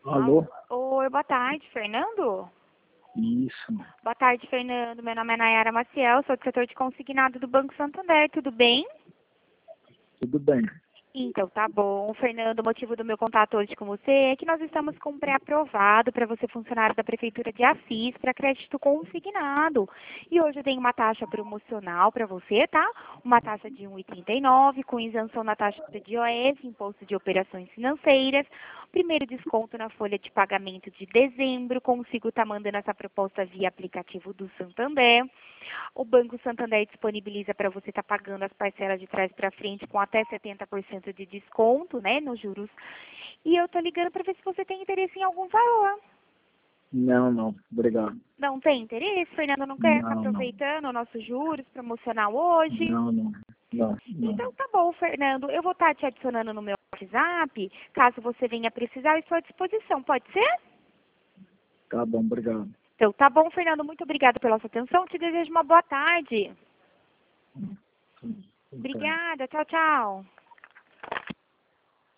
Alô? Oi, boa tarde, Fernando. Isso, Boa tarde, Fernando. Meu nome é Nayara Maciel, sou do setor de consignado do Banco Santander. Tudo bem? tudo bem. Então, tá bom. Fernando, o motivo do meu contato hoje com você é que nós estamos com um pré-aprovado para você, funcionário da Prefeitura de Assis, para crédito consignado. E hoje eu tenho uma taxa promocional para você, tá? Uma taxa de 1,39, com isenção na taxa de IOF, Imposto de Operações Financeiras. Primeiro desconto na folha de pagamento de dezembro. Consigo estar mandando essa proposta via aplicativo do Santander. O Banco Santander disponibiliza para você estar pagando as parcelas de trás para frente com até 70% de desconto, né, nos juros. E eu tô ligando para ver se você tem interesse em algum valor. Não, obrigado. Não tem interesse, Fernando? Não quer estar Não, aproveitando o nosso juros promocional hoje? não, não, não. Então tá bom, Fernando. Eu vou estar te adicionando no meu WhatsApp. Caso você venha precisar, eu estou à disposição. Pode ser? Tá bom, obrigado. Então tá bom, Fernando. Muito obrigada pela sua atenção. Te desejo uma boa tarde. Tudo bem. Obrigada. Tchau, tchau.